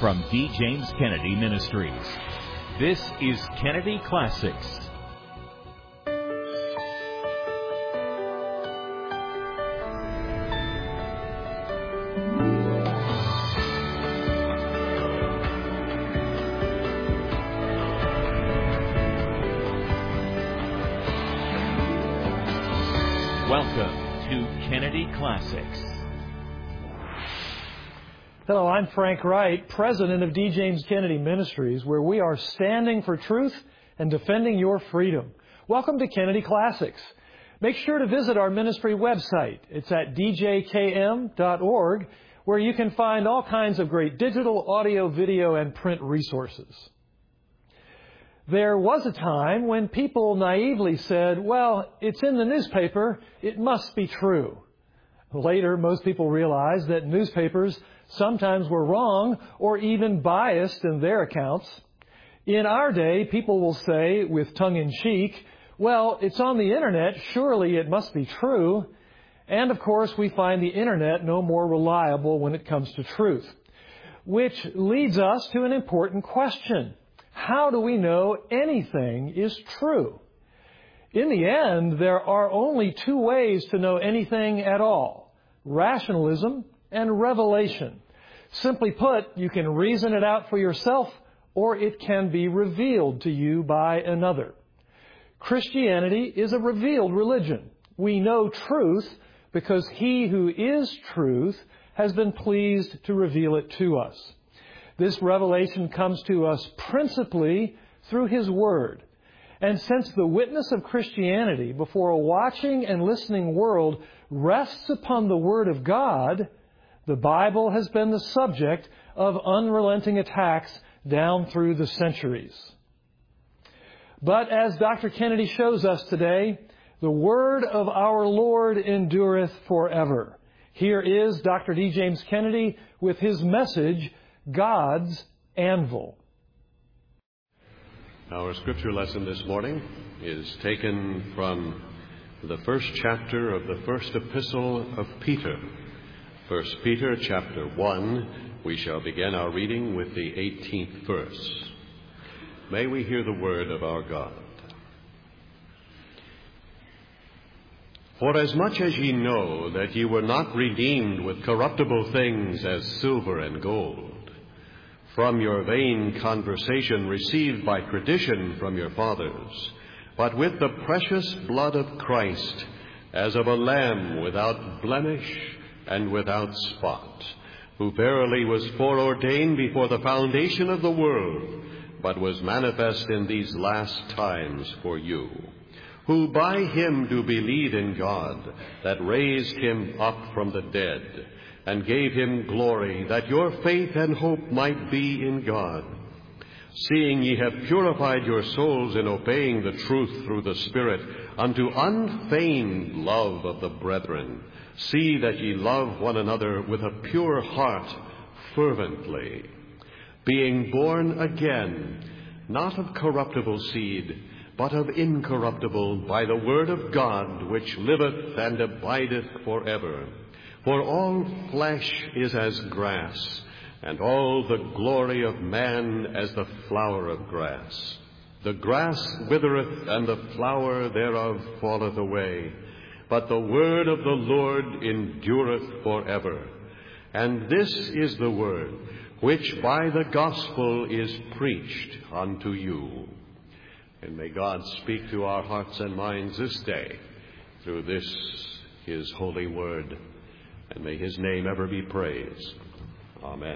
from D. James Kennedy Ministries. This is Kennedy Classics. Welcome to Kennedy Classics. Hello, I'm Frank Wright, president of D. James Kennedy Ministries, where we are standing for truth and defending your freedom. Welcome to Kennedy Classics. Make sure to visit our ministry website. It's at djkm.org, where you can find all kinds of great digital, audio, video, and print resources. There was a time when people naively said, well, it's in the newspaper, it must be true. Later, most people realized that newspapers sometimes were wrong or even biased in their accounts. In our day, people will say, with tongue-in-cheek, well, it's on the Internet, surely it must be true. And, of course, we find the Internet no more reliable when it comes to truth. Which leads us to an important question. How do we know anything is true? In the end, there are only two ways to know anything at all: rationalism and revelation. Simply put, you can reason it out for yourself, or it can be revealed to you by another. Christianity is a revealed religion. We know truth because He who is truth has been pleased to reveal it to us. This revelation comes to us principally through His Word. And since the witness of Christianity before a watching and listening world rests upon the Word of God, the Bible has been the subject of unrelenting attacks down through the centuries. But as Dr. Kennedy shows us today, the Word of our Lord endureth forever. Here is Dr. D. James Kennedy with his message, God's Anvil. Our scripture lesson this morning is taken from the first chapter of the first epistle of Peter. 1 Peter chapter 1, we shall begin our reading with the 18th verse. May we hear the word of our God. For as much as ye know that ye were not redeemed with corruptible things as silver and gold, from your vain conversation received by tradition from your fathers, but with the precious blood of Christ, as of a lamb without blemish and without spot, who verily was foreordained before the foundation of the world, but was manifest in these last times for you, who by Him do believe in God, that raised Him up from the dead, and gave Him glory, that your faith and hope might be in God. Seeing ye have purified your souls in obeying the truth through the Spirit, unto unfeigned love of the brethren, see that ye love one another with a pure heart fervently, being born again, not of corruptible seed, but of incorruptible, by the word of God, which liveth and abideth forever. For all flesh is as grass, and all the glory of man as the flower of grass. The grass withereth, and the flower thereof falleth away. But the word of the Lord endureth forever. And this is the word which by the gospel is preached unto you. And may God speak to our hearts and minds this day through this His holy word. And may His name ever be praised. Amen.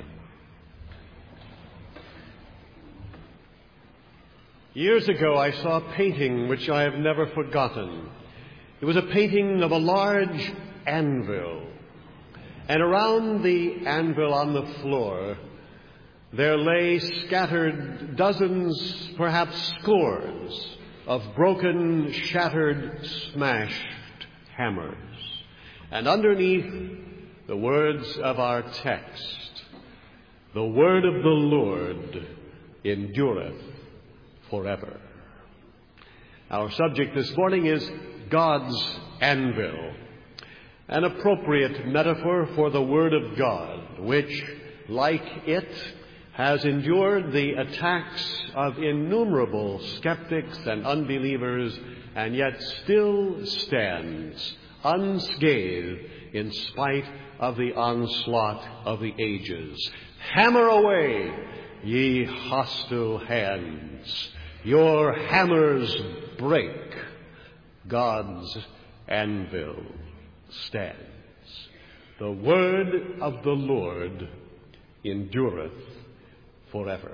Years ago, I saw a painting which I have never forgotten. It was a painting of a large anvil. And around the anvil on the floor, there lay scattered dozens, perhaps scores, of broken, shattered, smashed hammers. And underneath, the words of our text, the word of the Lord endureth forever. Our subject this morning is God's anvil, an appropriate metaphor for the Word of God, which, like it, has endured the attacks of innumerable skeptics and unbelievers, and yet still stands unscathed in spite of the onslaught of the ages. Hammer away, ye hostile hands. Your hammers break. God's anvil stands. The word of the Lord endureth forever.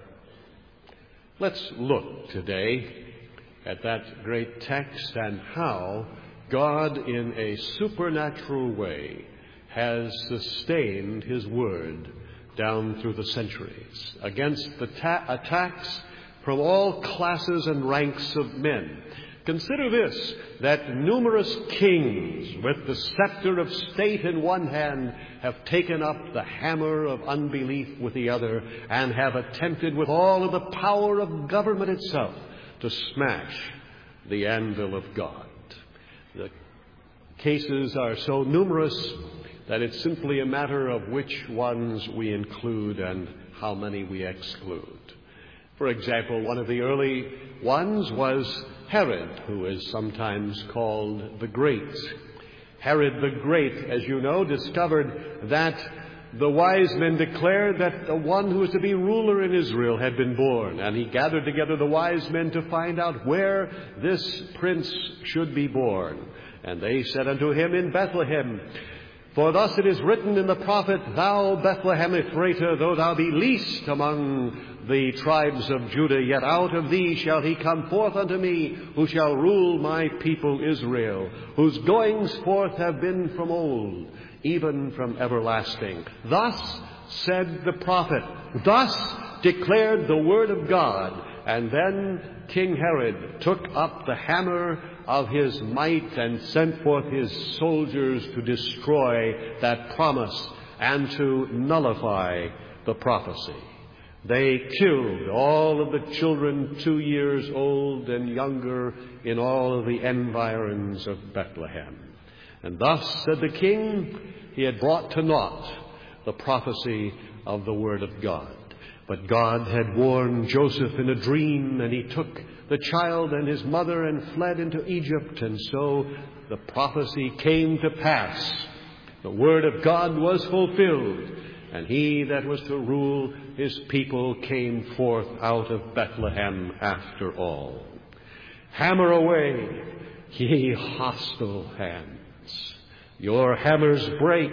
Let's look today at that great text and how God, in a supernatural way, has sustained His word down through the centuries against the attacks from all classes and ranks of men. Consider this, that numerous kings with the scepter of state in one hand have taken up the hammer of unbelief with the other and have attempted with all of the power of government itself to smash the anvil of God. The cases are so numerous that it's simply a matter of which ones we include and how many we exclude. For example, one of the early ones was Herod, who is sometimes called the Great. Herod the Great, as you know, discovered that the wise men declared that the one who was to be ruler in Israel had been born, and he gathered together the wise men to find out where this prince should be born. And they said unto him, In Bethlehem. For thus it is written in the prophet, Thou, Bethlehem Ephratah, though thou be least among the tribes of Judah, yet out of thee shall he come forth unto me, who shall rule my people Israel, whose goings forth have been from old, even from everlasting. Thus said the prophet, thus declared the word of God. And then King Herod took up the hammer of his might and sent forth his soldiers to destroy that promise and to nullify the prophecy. They killed all of the children 2 years old and younger in all of the environs of Bethlehem. And thus, said the king, he had brought to naught the prophecy of the word of God. But God had warned Joseph in a dream, and he took the child and his mother and fled into Egypt. And so the prophecy came to pass. The word of God was fulfilled, and he that was to rule his people came forth out of Bethlehem after all. Hammer away, ye hostile hands. Your hammers break,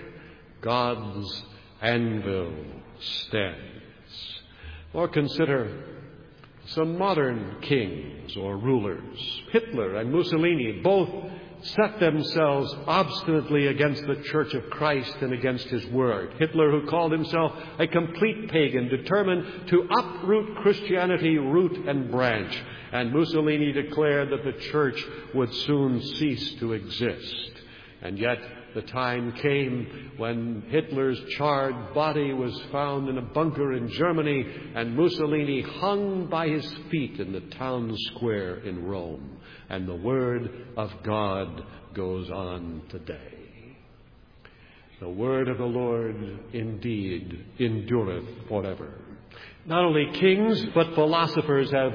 God's anvil stands. Or consider some modern kings or rulers. Hitler and Mussolini both set themselves obstinately against the Church of Christ and against His Word. Hitler, who called himself a complete pagan, determined to uproot Christianity root and branch. And Mussolini declared that the Church would soon cease to exist. And yet the time came when Hitler's charred body was found in a bunker in Germany, and Mussolini hung by his feet in the town square in Rome. And the word of God goes on today. The word of the Lord indeed endureth forever. Not only kings, but philosophers have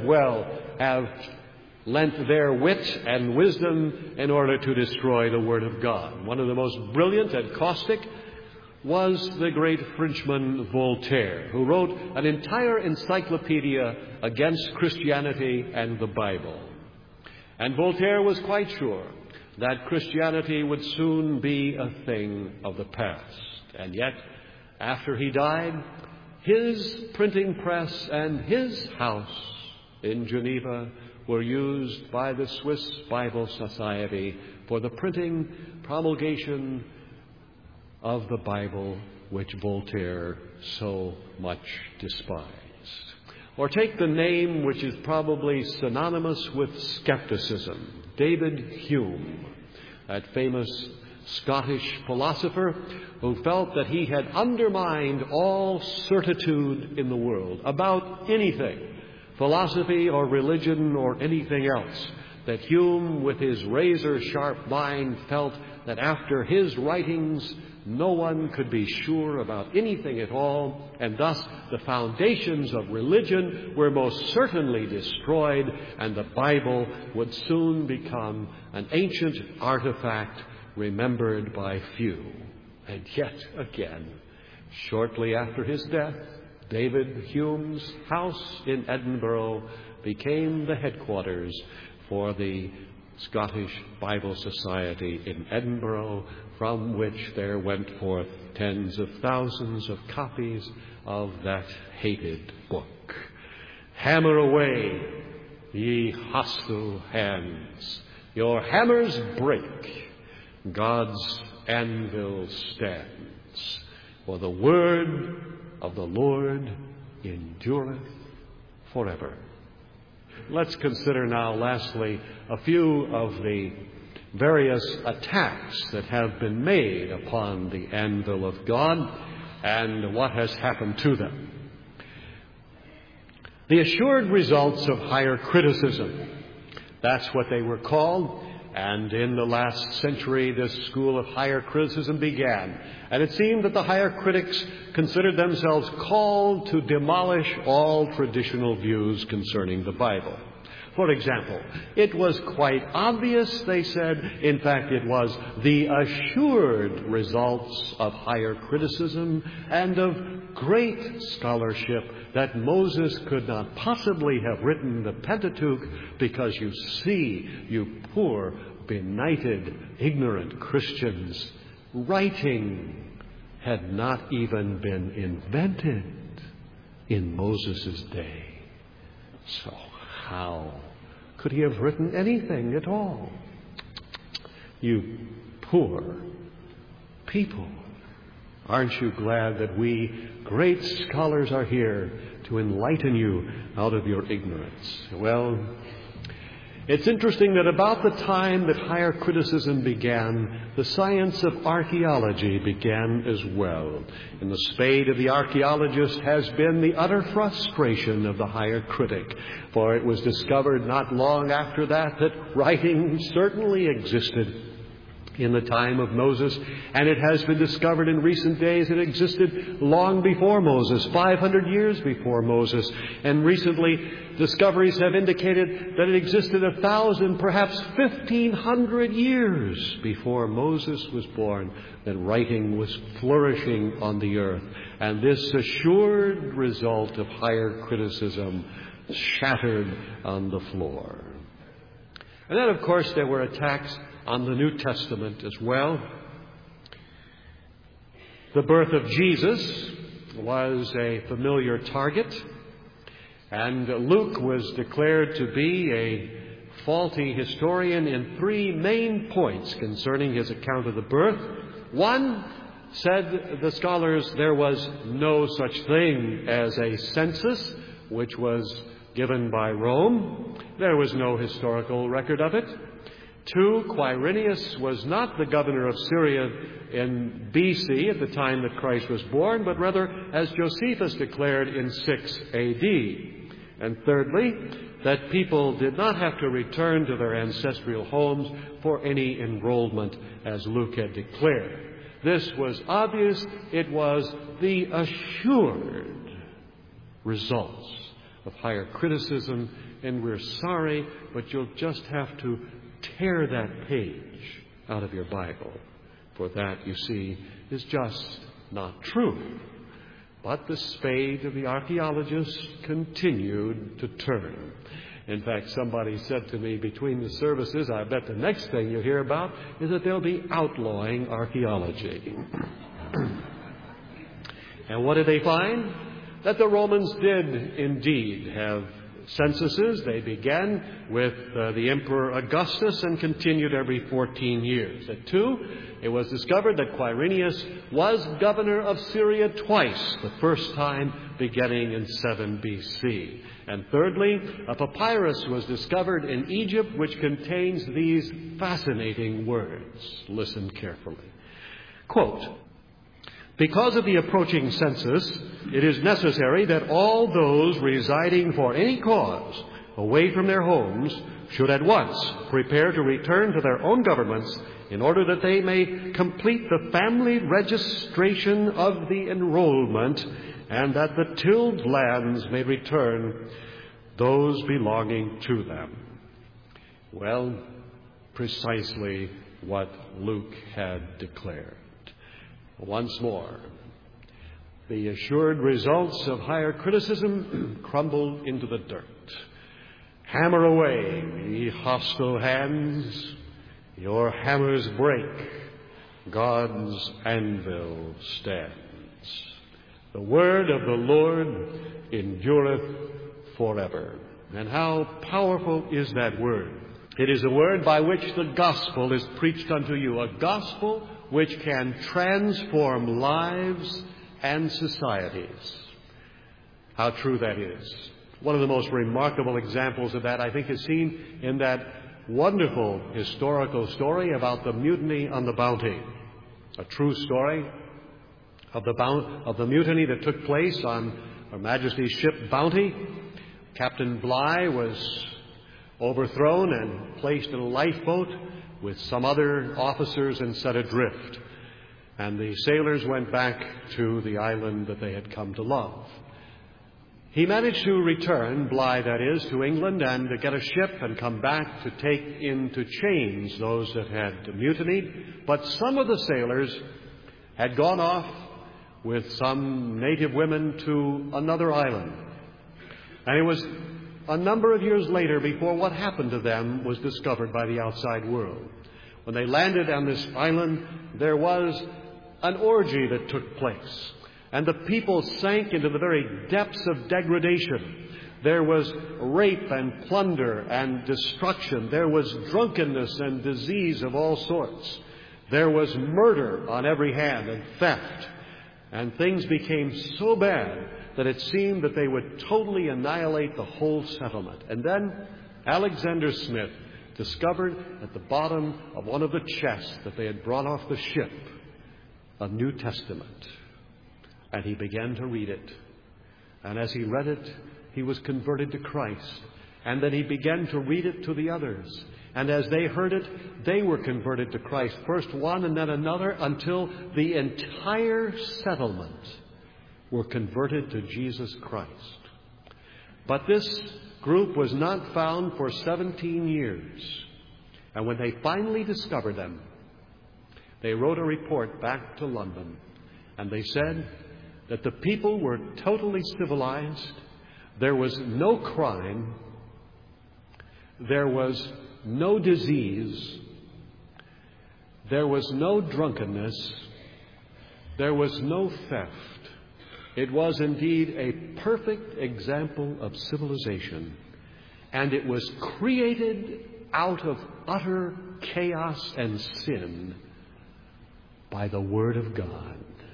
lent their wit and wisdom in order to destroy the Word of God. One of the most brilliant and caustic was the great Frenchman Voltaire, who wrote an entire encyclopedia against Christianity and the Bible. And Voltaire was quite sure that Christianity would soon be a thing of the past. And yet, after he died, his printing press and his house in Geneva were used by the Swiss Bible Society for the printing, promulgation of the Bible, which Voltaire so much despised. Or take the name which is probably synonymous with skepticism, David Hume, that famous Scottish philosopher who felt that he had undermined all certitude in the world about anything, philosophy or religion or anything else, that Hume, with his razor-sharp mind, felt that after his writings no one could be sure about anything at all, and thus the foundations of religion were most certainly destroyed, and the Bible would soon become an ancient artifact remembered by few. And yet again, shortly after his death, David Hume's house in Edinburgh became the headquarters for the Scottish Bible Society in Edinburgh, from which there went forth tens of thousands of copies of that hated book. Hammer away, ye hostile hands. Your hammers break. God's anvil stands. For the word of the Lord endureth forever. Let's consider now, lastly, a few of the various attacks that have been made upon the anvil of God and what has happened to them. The assured results of higher criticism. That's what they were called. And in the last century, this school of higher criticism began. And it seemed that the higher critics considered themselves called to demolish all traditional views concerning the Bible. For example, it was quite obvious, they said, in fact it was the assured results of higher criticism and of great scholarship that Moses could not possibly have written the Pentateuch, because you see, you poor, benighted, ignorant Christians, writing had not even been invented in Moses' day. So how could he have written anything at all? You poor people, aren't you glad that we great scholars are here to enlighten you out of your ignorance? Well, it's interesting that about the time that higher criticism began, the science of archaeology began as well. And the spade of the archaeologist has been the utter frustration of the higher critic. For it was discovered not long after that writing certainly existed in the time of Moses, and it has been discovered in recent days it existed long before Moses, 500 years before Moses. And recently, discoveries have indicated that it existed 1,000, perhaps 1,500 years before Moses was born, that writing was flourishing on the earth. And this assured result of higher criticism shattered on the floor. And then, of course, there were attacks on the New Testament as well. The birth of Jesus was a familiar target, and Luke was declared to be a faulty historian in three main points concerning his account of the birth. One, said the scholars, there was no such thing as a census, which was given by Rome. There was no historical record of it. Two, Quirinius was not the governor of Syria in BC at the time that Christ was born, but rather, as Josephus declared, in 6 A.D. And thirdly, that people did not have to return to their ancestral homes for any enrollment, as Luke had declared. This was obvious. It was the assured results of higher criticism, and we're sorry, but you'll just have to tear that page out of your Bible, for that, you see, is just not true. But the spade of the archaeologist continued to turn. In fact, somebody said to me between the services, I bet the next thing you hear about is that they'll be outlawing archaeology. And what did they find? That the Romans did indeed have censuses. They began with the Emperor Augustus and continued every 14 years. At 2, it was discovered that Quirinius was governor of Syria twice, the first time beginning in 7 BC. And thirdly, a papyrus was discovered in Egypt which contains these fascinating words. Listen carefully. Quote, because of the approaching census, it is necessary that all those residing for any cause away from their homes should at once prepare to return to their own governments in order that they may complete the family registration of the enrollment, and that the tilled lands may return those belonging to them. Well, precisely what Luke had declared. Once more, the assured results of higher criticism crumble into the dirt. Hammer away, ye hostile hands, your hammers break, God's anvil stands. The word of the Lord endureth forever. And how powerful is that word? It is a word by which the gospel is preached unto you, a gospel which can transform lives and societies. How true that is. One of the most remarkable examples of that, I think, is seen in that wonderful historical story about the mutiny on the Bounty. A true story of the mutiny that took place on Her Majesty's ship Bounty. Captain Bligh was overthrown and placed in a lifeboat with some other officers and set adrift. And the sailors went back to the island that they had come to love. He managed to return, Bligh that is, to England and to get a ship and come back to take into chains those that had mutinied. But some of the sailors had gone off with some native women to another island. And it was a number of years later before what happened to them was discovered by the outside world. When they landed on this island, there was an orgy that took place. And the people sank into the very depths of degradation. There was rape and plunder and destruction. There was drunkenness and disease of all sorts. There was murder on every hand and theft. And things became so bad that it seemed that they would totally annihilate the whole settlement. And then Alexander Smith discovered at the bottom of one of the chests that they had brought off the ship a New Testament. And he began to read it. And as he read it, he was converted to Christ. And then he began to read it to the others. And as they heard it, they were converted to Christ. First one and then another, until the entire settlement were converted to Jesus Christ. But this group was not found for 17 years. And when they finally discovered them, they wrote a report back to London. And they said that the people were totally civilized. There was no crime. There was no disease. There was no drunkenness. There was no theft. It was indeed a perfect example of civilization. And it was created out of utter chaos and sin by the Word of God.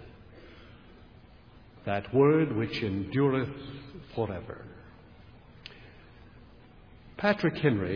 That Word which endureth forever. Patrick Henry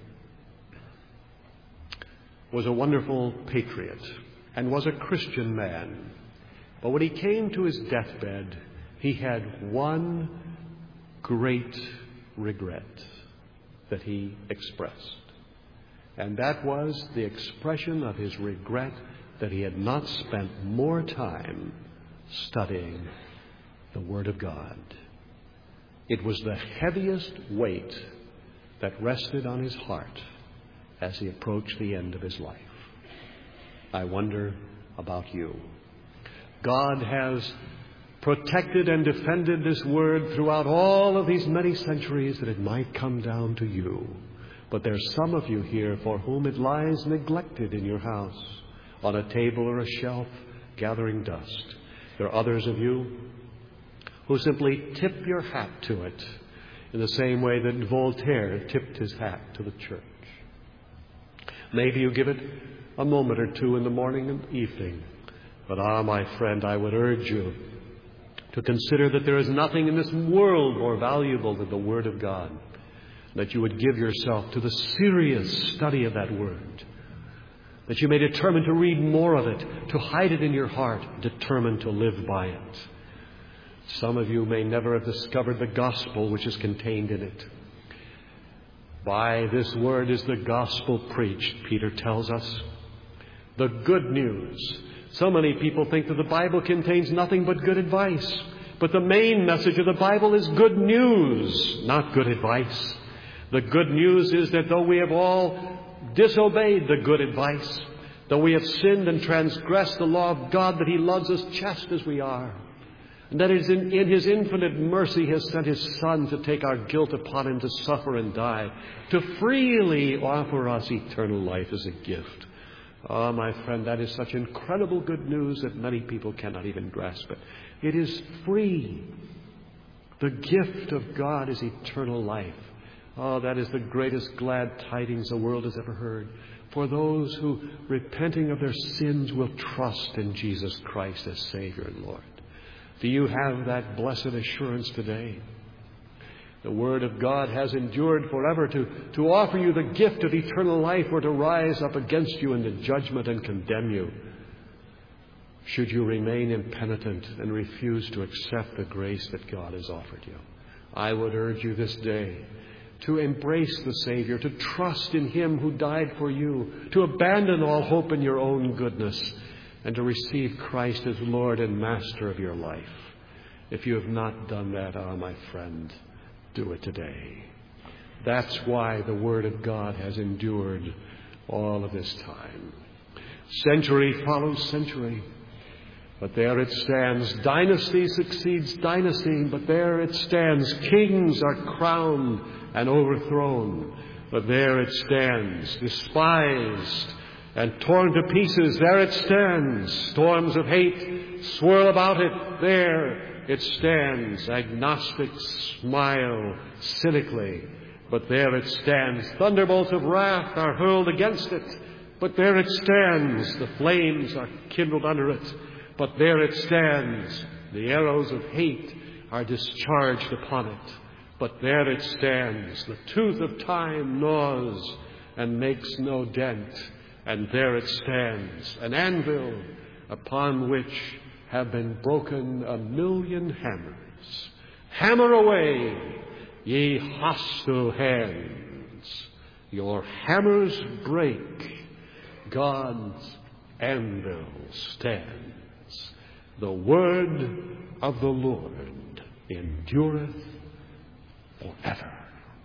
was a wonderful patriot and was a Christian man. But when he came to his deathbed, he had one great regret that he expressed. And that was the expression of his regret that he had not spent more time studying the Word of God. It was the heaviest weight that rested on his heart as he approached the end of his life. I wonder about you. God has protected and defended this Word throughout all of these many centuries that it might come down to you. But there's some of you here for whom it lies neglected in your house, on a table or a shelf, gathering dust. There are others of you who simply tip your hat to it in the same way that Voltaire tipped his hat to the church. Maybe you give it a moment or two in the morning and evening. But my friend, I would urge you to consider that there is nothing in this world more valuable than the Word of God. That you would give yourself to the serious study of that Word. That you may determine to read more of it, to hide it in your heart, determined to live by it. Some of you may never have discovered the gospel which is contained in it. By this Word is the gospel preached, Peter tells us. The good news. So many people think that the Bible contains nothing but good advice. But the main message of the Bible is good news, not good advice. The good news is that though we have all disobeyed the good advice, though we have sinned and transgressed the law of God, that He loves us just as we are. And that is in His infinite mercy has sent His Son to take our guilt upon Him, to suffer and die, to freely offer us eternal life as a gift. Oh, my friend, that is such incredible good news that many people cannot even grasp it. It is free. The gift of God is eternal life. Oh, that is the greatest glad tidings the world has ever heard. For those who, repenting of their sins, will trust in Jesus Christ as Savior and Lord. Do you have that blessed assurance today? The Word of God has endured forever to offer you the gift of eternal life, or to rise up against you in the judgment and condemn you, should you remain impenitent and refuse to accept the grace that God has offered you. I would urge you this day to embrace the Savior, to trust in Him who died for you, to abandon all hope in your own goodness, and to receive Christ as Lord and Master of your life. If you have not done that, my friend, do it today. That's why the Word of God has endured all of this time. Century follows century, but there it stands. Dynasty succeeds dynasty, but there it stands. Kings are crowned and overthrown, but there it stands. Despised and torn to pieces, there it stands. Storms of hate swirl about it, there it stands. Agnostics smile cynically, but there it stands. Thunderbolts of wrath are hurled against it, but there it stands. The flames are kindled under it, but there it stands. The arrows of hate are discharged upon it, but there it stands. The tooth of time gnaws and makes no dent, and there it stands. An anvil upon which have been broken 1,000,000 hammers. Hammer away, ye hostile hands. Your hammers break. God's anvil stands. The word of the Lord endureth forever.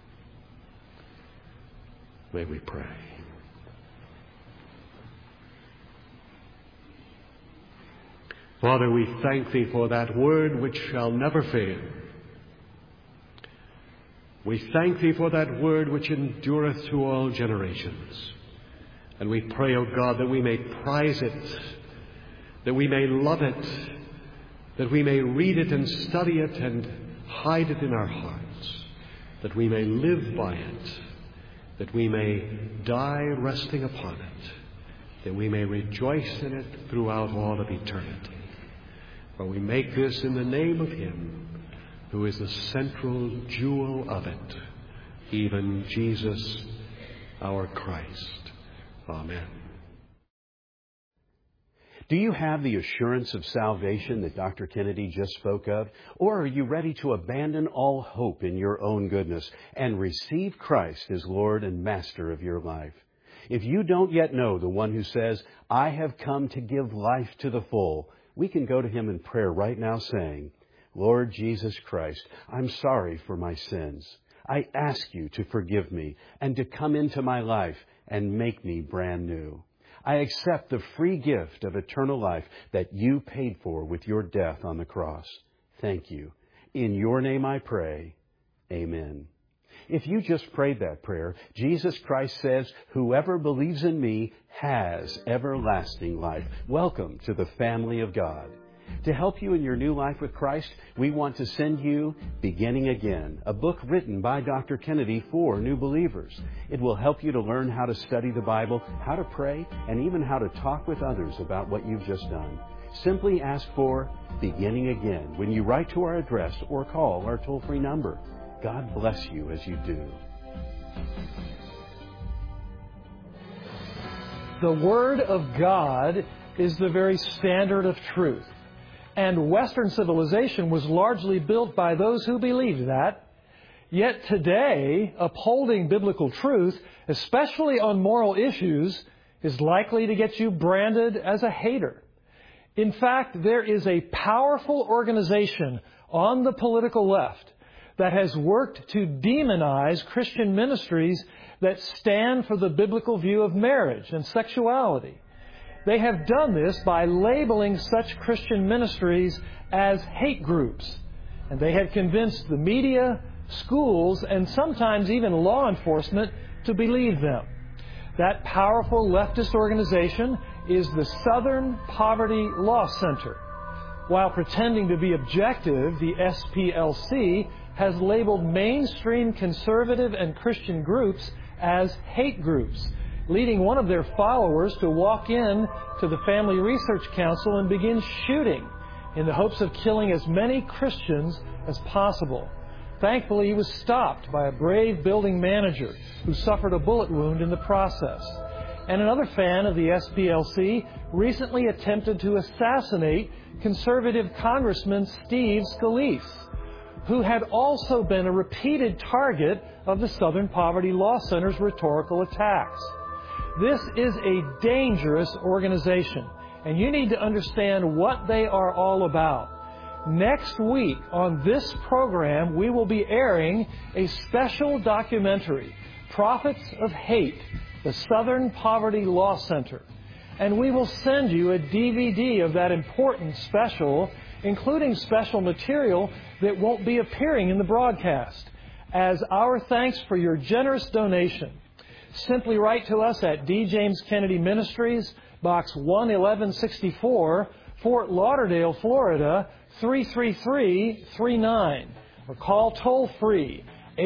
May we pray. Father, we thank Thee for that word which shall never fail. We thank Thee for that word which endureth to all generations. And we pray, O God, that we may prize it, that we may love it, that we may read it and study it and hide it in our hearts, that we may live by it, that we may die resting upon it, that we may rejoice in it throughout all of eternity. For we make this in the name of Him who is the central jewel of it, even Jesus, our Christ. Amen. Do you have the assurance of salvation that Dr. Kennedy just spoke of? Or are you ready to abandon all hope in your own goodness and receive Christ as Lord and Master of your life? If you don't yet know the one who says, I have come to give life to the full, we can go to Him in prayer right now saying, Lord Jesus Christ, I'm sorry for my sins. I ask You to forgive me and to come into my life and make me brand new. I accept the free gift of eternal life that You paid for with Your death on the cross. Thank You. In Your name I pray. Amen. If you just prayed that prayer, Jesus Christ says, whoever believes in Me has everlasting life. Welcome to the family of God. To help you in your new life with Christ, we want to send you Beginning Again, a book written by Dr. Kennedy for new believers. It will help you to learn how to study the Bible, how to pray, and even how to talk with others about what you've just done. Simply ask for Beginning Again when you write to our address or call our toll-free number. God bless you as you do. The Word of God is the very standard of truth. And Western civilization was largely built by those who believed that. Yet today, upholding biblical truth, especially on moral issues, is likely to get you branded as a hater. In fact, there is a powerful organization on the political left that has worked to demonize Christian ministries that stand for the biblical view of marriage and sexuality. They have done this by labeling such Christian ministries as hate groups, and they have convinced the media, schools, and sometimes even law enforcement to believe them. That powerful leftist organization is the Southern Poverty Law Center. While pretending to be objective, the SPLC has labeled mainstream conservative and Christian groups as hate groups, leading one of their followers to walk in to the Family Research Council and begin shooting in the hopes of killing as many Christians as possible. Thankfully, he was stopped by a brave building manager who suffered a bullet wound in the process. And another fan of the SPLC recently attempted to assassinate conservative Congressman Steve Scalise, who had also been a repeated target of the Southern Poverty Law Center's rhetorical attacks. This is a dangerous organization, and you need to understand what they are all about. Next week on this program, we will be airing a special documentary, Prophets of Hate, the Southern Poverty Law Center. And we will send you a DVD of that important special, including special material that won't be appearing in the broadcast, as our thanks for your generous donation. Simply write to us at D. James Kennedy Ministries, Box 11164, Fort Lauderdale, Florida, 33339, or call toll-free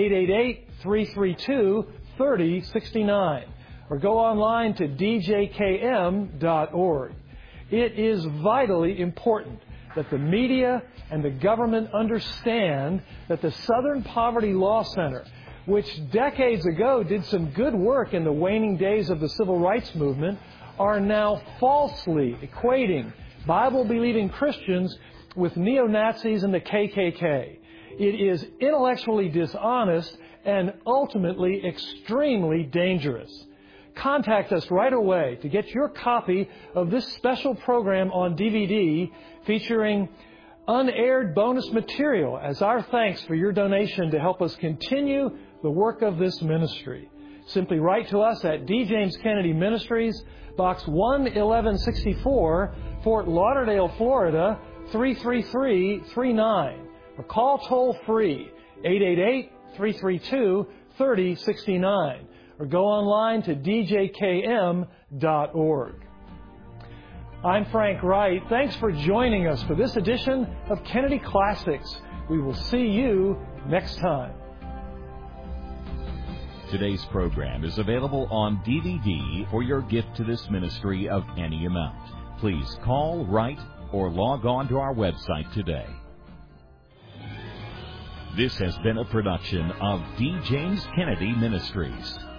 888-332-3069, or go online to djkm.org. It is vitally important that the media and the government understand that the Southern Poverty Law Center, which decades ago did some good work in the waning days of the civil rights movement, are now falsely equating Bible-believing Christians with neo-Nazis and the KKK. It is intellectually dishonest and ultimately extremely dangerous. Contact us right away to get your copy of this special program on DVD featuring unaired bonus material as our thanks for your donation to help us continue the work of this ministry. Simply write to us at D. James Kennedy Ministries, Box 11164, Fort Lauderdale, Florida, 33339, or call toll-free 888-332-3069, or go online to djkm.org. I'm Frank Wright. Thanks for joining us for this edition of Kennedy Classics. We will see you next time. Today's program is available on DVD for your gift to this ministry of any amount. Please call, write, or log on to our website today. This has been a production of D. James Kennedy Ministries.